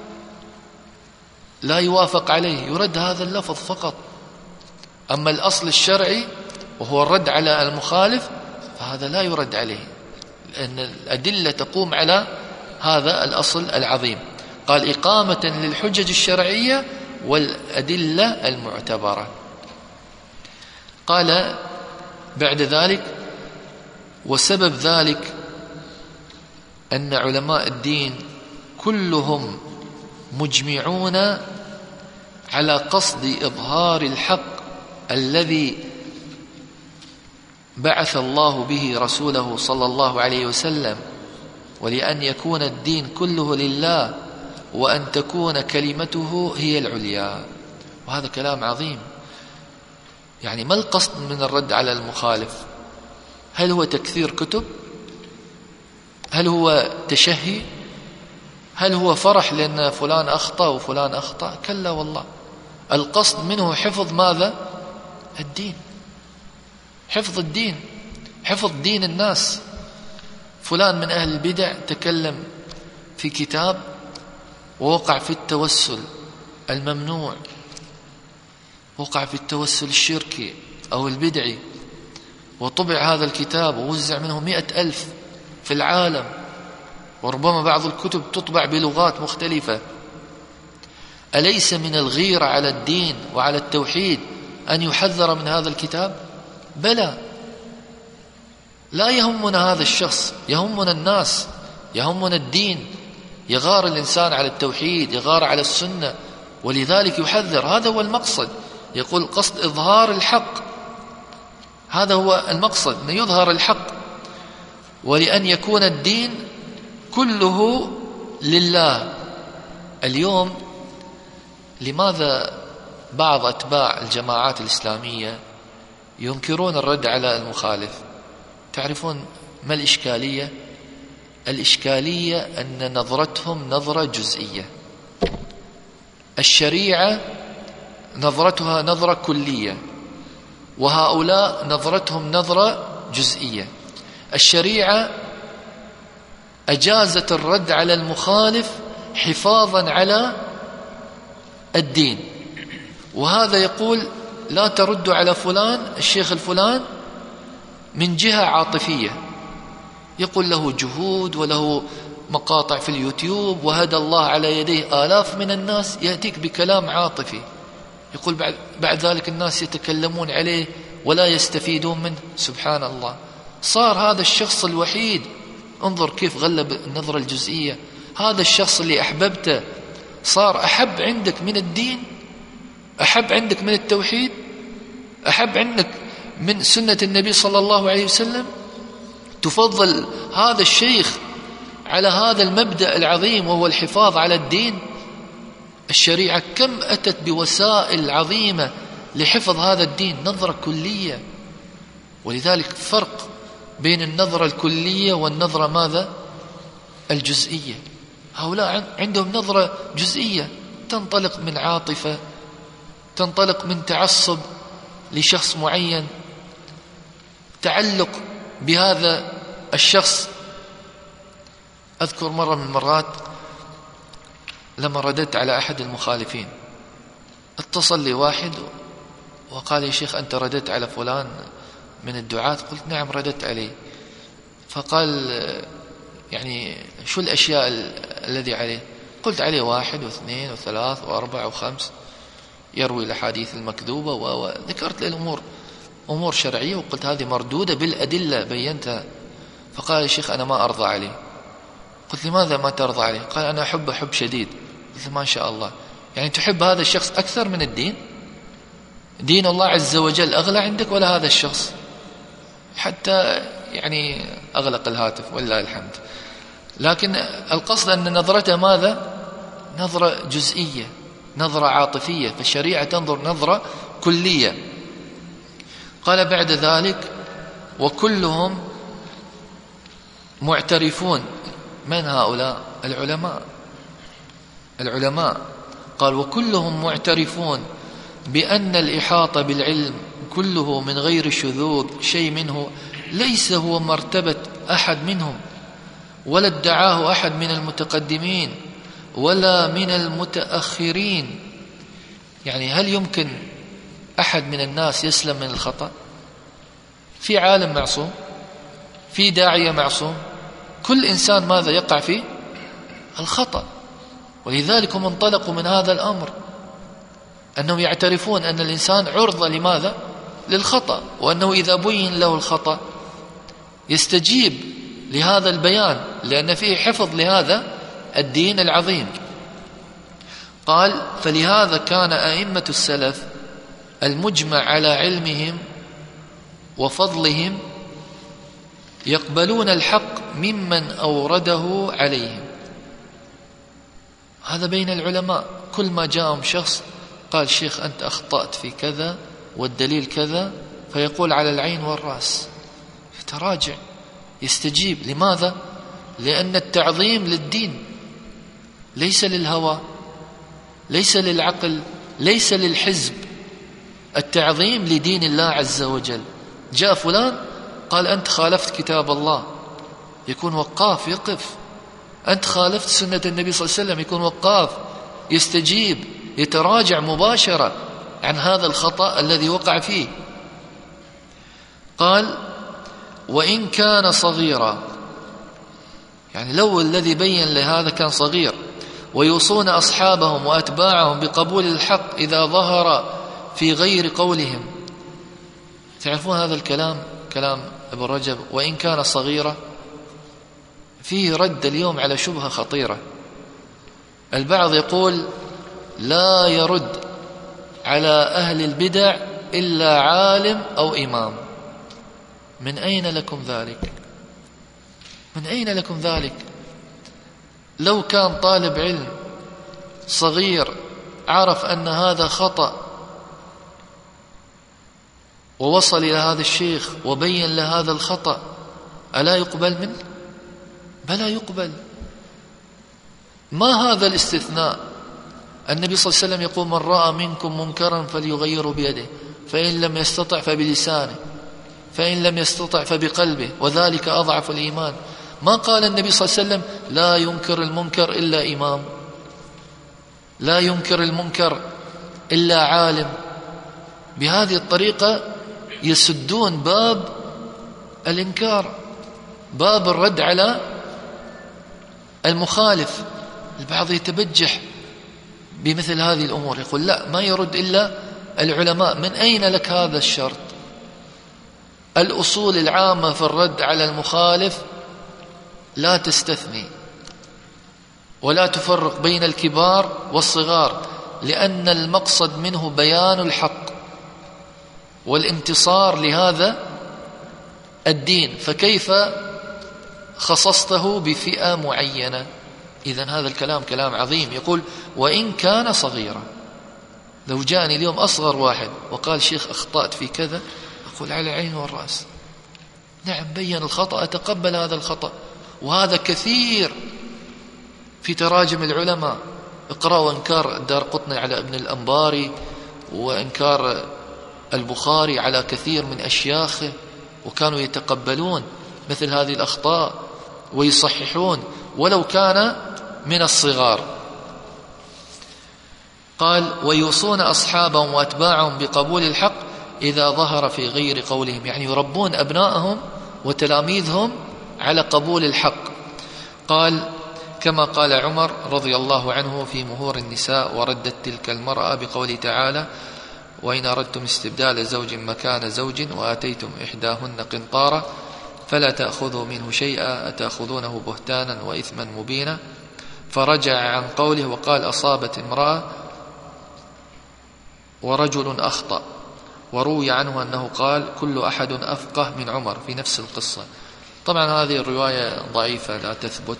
لا يوافق عليه يرد هذا اللفظ فقط. أما الأصل الشرعي وهو الرد على المخالف فهذا لا يرد عليه، لأن الأدلة تقوم على هذا الأصل العظيم. قال: إقامة للحجج الشرعية والأدلة المعتبرة. قال بعد ذلك: وسبب ذلك أن علماء الدين كلهم مجمعون على قصد إظهار الحق الذي بعث الله به رسوله صلى الله عليه وسلم، ولأن يكون الدين كله لله، وأن تكون كلمته هي العليا. وهذا كلام عظيم. يعني ما القصد من الرد على المخالف؟ هل هو تكثير كتب؟ هل هو تشهي؟ هل هو فرح لأن فلان أخطأ وفلان أخطأ؟ كلا والله، القصد منه حفظ ماذا؟ الدين، حفظ الدين، حفظ دين الناس. فلان من أهل البدع تكلم في كتاب ووقع في التوسل الممنوع، وقع في التوسل الشركي أو البدعي، وطبع هذا الكتاب ووزع منه مئة ألف في العالم، وربما بعض الكتب تطبع بلغات مختلفة. أليس من الغيرة على الدين وعلى التوحيد أن يحذر من هذا الكتاب؟ بلى. لا يهمنا هذا الشخص، يهمنا الناس، يهمنا الدين. يغار الإنسان على التوحيد، يغار على السنة، ولذلك يحذر. هذا هو المقصد. يقول قصد إظهار الحق، هذا هو المقصد، أن يظهر الحق، ولأن يكون الدين كله لله. اليوم لماذا بعض أتباع الجماعات الإسلامية ينكرون الرد على المخالف؟ تعرفون ما الإشكالية؟ الإشكالية أن نظرتهم نظرة جزئية، الشريعة نظرتها نظرة كلية، وهؤلاء نظرتهم نظرة جزئية. الشريعة أجازت الرد على المخالف حفاظا على الدين، وهذا يقول لا ترد على فلان الشيخ الفلان من جهة عاطفية، يقول له جهود وله مقاطع في اليوتيوب وهدى الله على يديه آلاف من الناس، يأتيك بكلام عاطفي، يقول بعد, بعد ذلك الناس يتكلمون عليه ولا يستفيدون منه. سبحان الله، صار هذا الشخص الوحيد. انظر كيف غلب النظرة الجزئية. هذا الشخص اللي أحببته صار أحب عندك من الدين، أحب عندك من التوحيد، أحب عندك من سنة النبي صلى الله عليه وسلم. تفضل هذا الشيخ على هذا المبدأ العظيم وهو الحفاظ على الدين. الشريعة كم أتت بوسائل عظيمة لحفظ هذا الدين، نظرة كلية. ولذلك فرق بين النظرة الكلية والنظرة ماذا؟ الجزئية. هؤلاء عندهم نظرة جزئية تنطلق من عاطفة، تنطلق من تعصب لشخص معين، تعلق بهذا الشخص. أذكر مرة من المرات لما رددت على أحد المخالفين، اتصل لي واحد وقال يا شيخ أنت رددت على فلان من الدعاة؟ قلت نعم رددت عليه. فقال يعني شو الأشياء الذي عليه؟ قلت عليه واحد واثنين وثلاث وأربع وخمس، يروي الأحاديث المكذوبة، وذكرت له الأمور أمور شرعية، وقلت هذه مردودة بالأدلة بينتها. فقال يا شيخ أنا ما أرضى عليه. قلت لماذا ما ترضى عليه؟ قال أنا أحبه حب شديد. قلت ما شاء الله، يعني تحب هذا الشخص أكثر من الدين؟ دين الله عز وجل أغلى عندك ولا هذا الشخص؟ حتى يعني أغلق الهاتف ولله الحمد. لكن القصد أن نظرته ماذا؟ نظرة جزئية، نظرة عاطفية، فالشريعة تنظر نظرة كلية. قال بعد ذلك وكلهم معترفون. من هؤلاء؟ العلماء. العلماء قال وكلهم معترفون بأن الإحاطة بالعلم كله من غير شذوذ شيء منه ليس هو مرتبة أحد منهم، ولا ادعاه أحد من المتقدمين ولا من المتأخرين. يعني هل يمكن أحد من الناس يسلم من الخطأ؟ في عالم معصوم، في داعية معصوم، كل إنسان ماذا يقع فيه؟ الخطأ. ولذلك هم انطلقوا من هذا الأمر، أنهم يعترفون أن الإنسان عرضة لماذا؟ للخطأ، وأنه إذا بين له الخطأ يستجيب لهذا البيان لأن فيه حفظ لهذا الدين العظيم. قال فلهذا كان أئمة السلف المجمع على علمهم وفضلهم يقبلون الحق ممن أورده عليهم. هذا بين العلماء، كل ما جاءهم شخص قال شيخ أنت أخطأت في كذا والدليل كذا، فيقول على العين والرأس، يتراجع يستجيب. لماذا؟ لأن التعظيم للدين، ليس للهوى، ليس للعقل، ليس للحزب. التعظيم لدين الله عز وجل. جاء فلان قال أنت خالفت كتاب الله، يكون وقاف يقف. أنت خالفت سنة النبي صلى الله عليه وسلم، يكون وقاف يستجيب، يتراجع مباشرة عن هذا الخطأ الذي وقع فيه. قال وإن كان صغيرا، يعني لو الذي بين لهذا كان صغير، ويوصون أصحابهم وأتباعهم بقبول الحق إذا ظهر في غير قولهم. تعرفون هذا الكلام كلام ابن رجب، وإن كان صغيرا، فيه رد اليوم على شبهة خطيرة. البعض يقول لا يرد على أهل البدع إلا عالم أو إمام. من أين لكم ذلك؟ من أين لكم ذلك؟ لو كان طالب علم صغير عرف أن هذا خطأ ووصل إلى هذا الشيخ وبين له هذا الخطأ، ألا يقبل منه؟ بلى يقبل. ما هذا الاستثناء؟ النبي صلى الله عليه وسلم يقول من رأى منكم منكرا فليغيره بيده، فإن لم يستطع فبلسانه، فإن لم يستطع فبقلبه، وذلك أضعف الإيمان. ما قال النبي صلى الله عليه وسلم لا ينكر المنكر إلا إمام، لا ينكر المنكر إلا عالم. بهذه الطريقة يسدون باب الإنكار، باب الرد على المخالف. البعض يتبجح بمثل هذه الأمور، يقول لا ما يرد إلا العلماء. من أين لك هذا الشرط؟ الأصول العامة في الرد على المخالف لا تستثني ولا تفرق بين الكبار والصغار، لأن المقصد منه بيان الحق والانتصار لهذا الدين، فكيف خصصته بفئة معينة؟ إذن هذا الكلام كلام عظيم. يقول وإن كان صغيرا. لو جاءني اليوم أصغر واحد وقال شيخ أخطأت في كذا، أقول على العين والرأس، نعم بين الخطأ، أتقبل هذا الخطأ. وهذا كثير في تراجم العلماء. اقرأوا إنكار الدارقطني على ابن الأنباري، وإنكار البخاري على كثير من أشياخه، وكانوا يتقبلون مثل هذه الأخطاء ويصححون ولو كان من الصغار. قال ويوصون أصحابهم وأتباعهم بقبول الحق إذا ظهر في غير قولهم، يعني يربون أبنائهم وتلاميذهم على قبول الحق. قال كما قال عمر رضي الله عنه في مهور النساء وردت تلك المرأة بقوله تعالى وإن أردتم استبدال زوج مكان زوج وآتيتم إحداهن قنطارا فلا تأخذوا منه شيئا أتأخذونه بهتانا وإثما مبينا. فرجع عن قوله وقال أصابت امرأة ورجل أخطأ. وروي عنه أنه قال كل أحد أفقه من عمر في نفس القصة. طبعا هذه الرواية ضعيفة لا تثبت،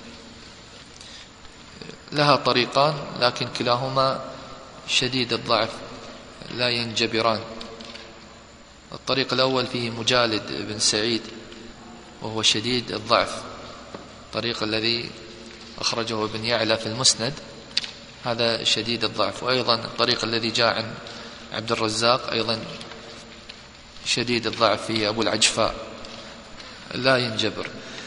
لها طريقان لكن كلاهما شديد الضعف لا ينجبران. الطريق الأول فيه مجالد بن سعيد وهو شديد الضعف، الطريق الذي أخرجه ابن يعلى في المسند هذا شديد الضعف، وأيضا الطريق الذي جاء عن عبد الرزاق أيضا شديد الضعف فيه أبو العجفاء لا ينجبر.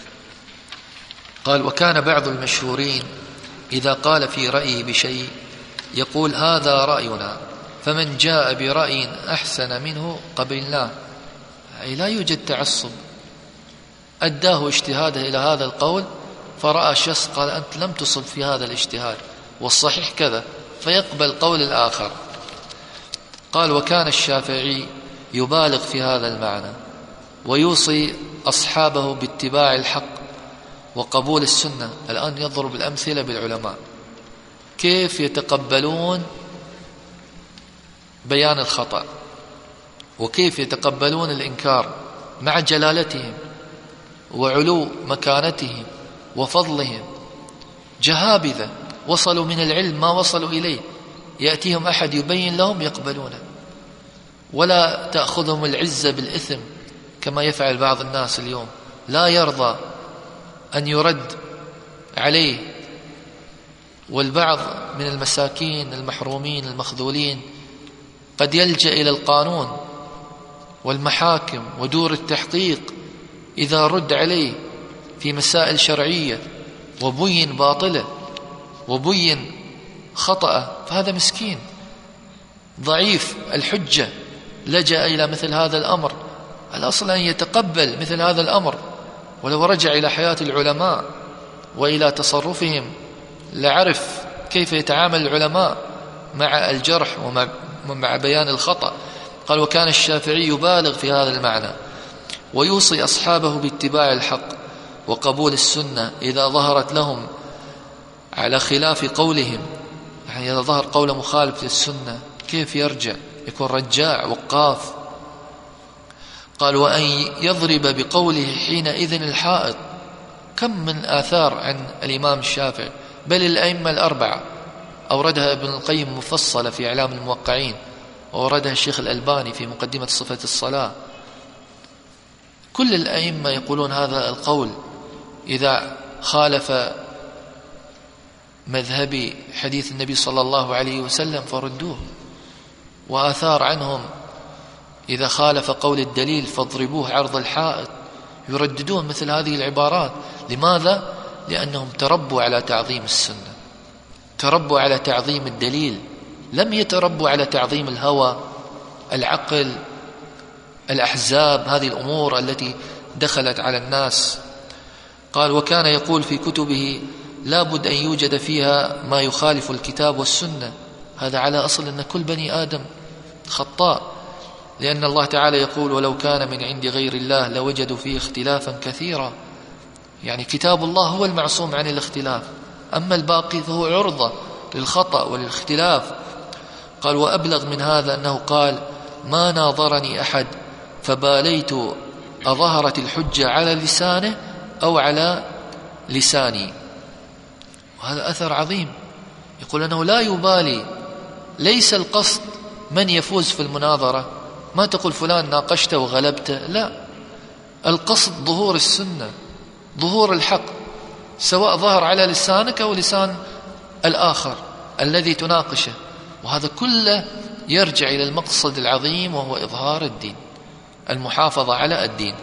قال وكان بعض المشهورين إذا قال في رأيه بشيء يقول هذا رأينا، فمن جاء برأي أحسن منه قبلناه. أي لا يوجد تعصب، أداه اجتهاده إلى هذا القول فرأى شخص قال أنت لم تصب في هذا الاجتهاد والصحيح كذا، فيقبل قول الآخر. قال وكان الشافعي يبالغ في هذا المعنى، ويوصي أصحابه باتباع الحق وقبول السنة. الآن يضرب الأمثلة بالعلماء كيف يتقبلون بيان الخطأ وكيف يتقبلون الإنكار مع جلالتهم وعلو مكانتهم وفضلهم. جهابذة وصلوا من العلم ما وصلوا إليه، يأتيهم أحد يبين لهم يقبلونه، ولا تأخذهم العزة بالإثم كما يفعل بعض الناس اليوم، لا يرضى أن يرد عليه. والبعض من المساكين المحرومين المخذولين قد يلجأ إلى القانون والمحاكم ودور التحقيق إذا رد عليه في مسائل شرعية وبين باطله وبين خطأه، فهذا مسكين ضعيف الحجة لجأ إلى مثل هذا الأمر. الأصل أن يتقبل مثل هذا الأمر، ولو رجع إلى حياة العلماء وإلى تصرفهم لعرف كيف يتعامل العلماء مع الجرح ومع بيان الخطأ. قال: وكان الشافعي يبالغ في هذا المعنى ويوصي أصحابه باتباع الحق وقبول السنة إذا ظهرت لهم على خلاف قولهم، يعني إذا ظهر قول مخالف للسنة كيف يرجع، يكون رجاع وقاف. قال: وأن يضرب بقوله حينئذ الحائط. كم من آثار عن الإمام الشافعي، بل الأئمة الأربعة أوردها ابن القيم مفصلة في إعلام الموقعين، وأوردها الشيخ الألباني في مقدمة صفة الصلاة. كل الأئمة يقولون هذا القول إذا خالف مذهب حديث النبي صلى الله عليه وسلم فردوه، وآثار عنهم إذا خالف قول الدليل فاضربوه عرض الحائط. يرددون مثل هذه العبارات. لماذا؟ لأنهم تربوا على تعظيم السنة، تربوا على تعظيم الدليل، لم يتربوا على تعظيم الهوى، العقل، الأحزاب، هذه الأمور التي دخلت على الناس. قال: وكان يقول في كتبه: لا بد أن يوجد فيها ما يخالف الكتاب والسنة. هذا على أصل أن كل بني آدم خطاء، لأن الله تعالى يقول: ولو كان من عند غير الله لوجدوا فيه اختلافا كثيرا. يعني كتاب الله هو المعصوم عن الاختلاف، أما الباقي فهو عرضة للخطأ وللاختلاف. قال: وأبلغ من هذا أنه قال: ما ناظرني أحد فباليت أظهرت الحجة على لسانه أو على لساني. وهذا أثر عظيم، يقول أنه لا يبالي، ليس القصد من يفوز في المناظرة، ما تقول فلان ناقشته وغلبته، لا، القصد ظهور السنة، ظهور الحق، سواء ظهر على لسانك أو لسان الآخر الذي تناقشه. وهذا كله يرجع إلى المقصد العظيم وهو إظهار الدين، المحافظة على الدين.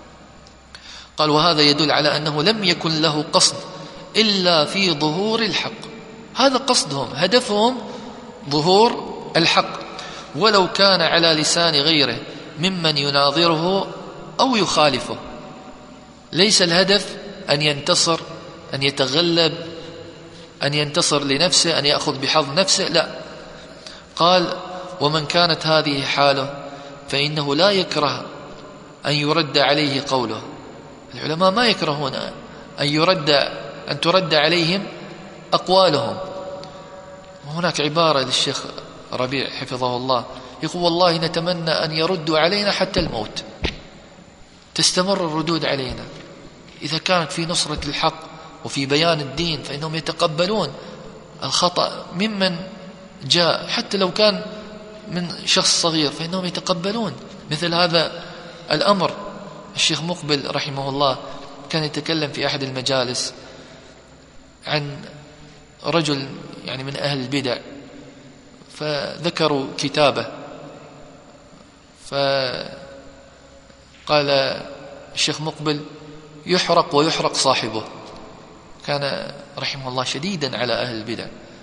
قال: وهذا يدل على أنه لم يكن له قصد إلا في ظهور الحق. هذا قصدهم، هدفهم ظهور الحق، ولو كان على لسان غيره ممن يناظره أو يخالفه. ليس الهدف أن ينتصر، أن يتغلب، أن ينتصر لنفسه، أن يأخذ بحظ نفسه، لا. قال: ومن كانت هذه حاله فإنه لا يكره أن يرد عليه قوله. العلماء ما يكرهون أن يرد أن ترد عليهم أقوالهم. وهناك عبارة للشيخ ربيع حفظه الله يقول: والله نتمنى أن يردوا علينا حتى الموت، تستمر الردود علينا. إذا كانت في نصرة الحق وفي بيان الدين فإنهم يتقبلون الخطأ ممن جاء، حتى لو كان من شخص صغير فإنهم يتقبلون مثل هذا الأمر. الشيخ مقبل رحمه الله كان يتكلم في أحد المجالس عن رجل يعني من أهل البدع، فذكروا كتابه، فقال الشيخ مقبل: يحرق ويحرق صاحبه. كان رحمه الله شديدا على أهل البدع.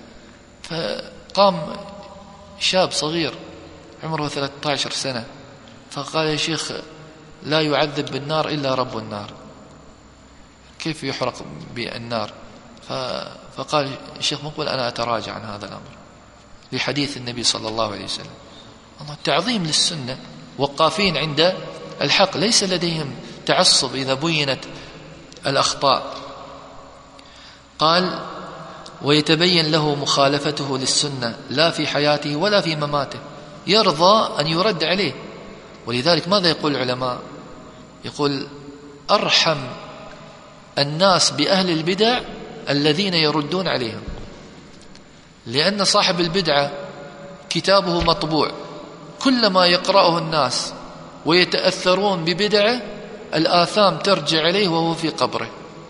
فقام شاب صغير عمره ثلاثة عشر سنة فقال: يا شيخ، لا يعذب بالنار إلا رب النار، كيف يحرق بالنار؟ فقال الشيخ مقبل: أنا أتراجع عن هذا الأمر لحديث النبي صلى الله عليه وسلم. الله تعظيم للسنة، وقافين عند الحق، ليس لديهم تعصب إذا بينت الأخطاء. قال ويتبين له مخالفته للسنة لا في حياته ولا في مماته، يرضى أن يرد عليه. ولذلك ماذا يقول العلماء؟ يقول أرحم الناس بأهل البدع الذين يردون عليهم، لأن صاحب البدعة كتابه مطبوع، كلما يقرأه الناس ويتأثرون ببدعه الآثام ترجع عليه وهو في قبره.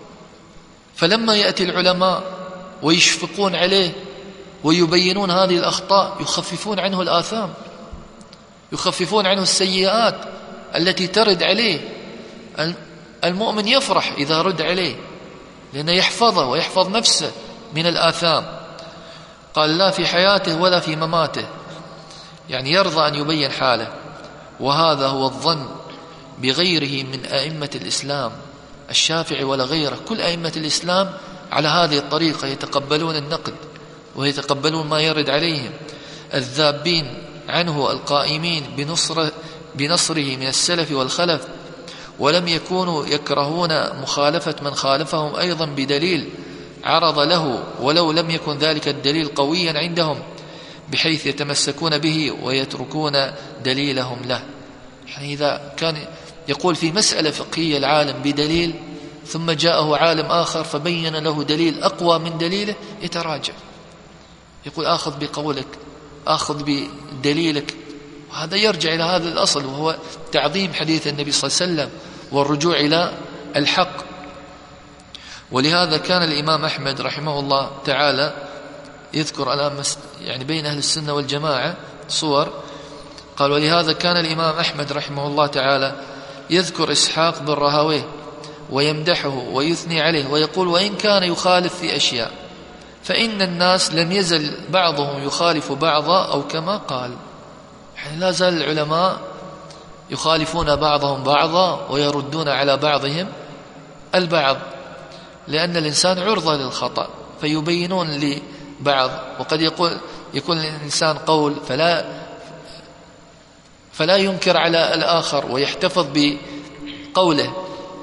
فلما يأتي العلماء ويشفقون عليه ويبينون هذه الأخطاء يخففون عنه الآثام، يخففون عنه السيئات التي ترد عليه. المؤمن يفرح إذا رد عليه لأنه يحفظه ويحفظ نفسه من الآثام. قال لا في حياته ولا في مماته، يعني يرضى أن يبين حاله. وهذا هو الظن بغيره من أئمة الإسلام، الشافعي ولا غيره، كل أئمة الإسلام على هذه الطريقة، يتقبلون النقد ويتقبلون ما يرد عليهم، الذابين عنه القائمين بنصر بنصره من السلف والخلف، ولم يكونوا يكرهون مخالفة من خالفهم أيضا بدليل عرض له، ولو لم يكن ذلك الدليل قويا عندهم بحيث يتمسكون به ويتركون دليلهم له. يعني إذا كان يقول في مسألة فقهية العالم بدليل ثم جاءه عالم آخر فبين له دليل أقوى من دليله يتراجع، يقول آخذ بقولك، آخذ بدليلك. وهذا يرجع إلى هذا الأصل، وهو تعظيم حديث النبي صلى الله عليه وسلم والرجوع إلى الحق. ولهذا كان الإمام أحمد رحمه الله تعالى يذكر الآن يعني بين أهل السنة والجماعة صور. قال ولهذا كان الإمام أحمد رحمه الله تعالى يذكر إسحاق بن راهويه ويمدحه ويثني عليه ويقول وإن كان يخالف في أشياء فإن الناس لم يزل بعضهم يخالف بعضا أو كما قال. يعني لا زال العلماء يخالفون بعضهم بعضا ويردون على بعضهم البعض، لأن الإنسان عرضة للخطأ فيبينون لبعض. وقد يقول يكون الإنسان قول فلا فلا ينكر على الآخر ويحتفظ بقوله.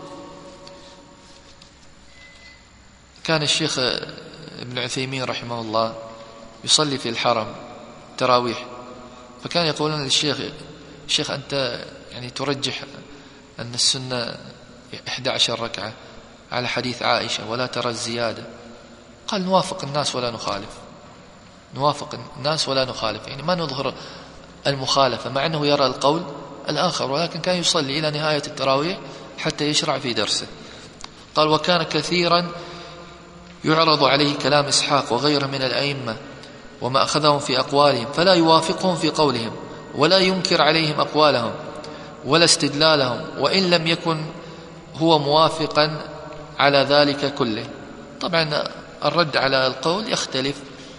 كان الشيخ ابن عثيمين رحمه الله يصلي في الحرم تراويح، فكان يقولون للشيخ الشيخ أنت يعني ترجح أن السنة إحدى عشر ركعة على حديث عائشة ولا ترى الزيادة. قال نوافق الناس ولا نخالف، نوافق الناس ولا نخالف، يعني ما نظهر المخالفة مع أنه يرى القول الآخر، ولكن كان يصلي إلى نهاية التراويح حتى يشرع في درسه. قال وكان كثيرا يعرض عليه كلام إسحاق وغيره من الأئمة وما أخذهم في أقوالهم فلا يوافقهم في قولهم ولا ينكر عليهم أقوالهم ولا استدلالهم، وإن لم يكن هو موافقا على ذلك كله. طبعا الرد على القول يختلف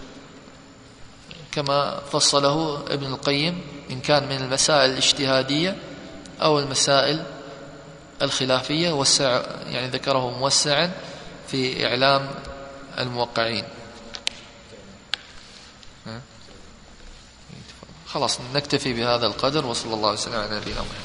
كما فصله ابن القيم، إن كان من المسائل الاجتهادية أو المسائل الخلافية، وسع يعني ذكره موسعا في إعلام الموقعين. خلاص نكتفي بهذا القدر، وصلى الله وسلم على نبينا محمد.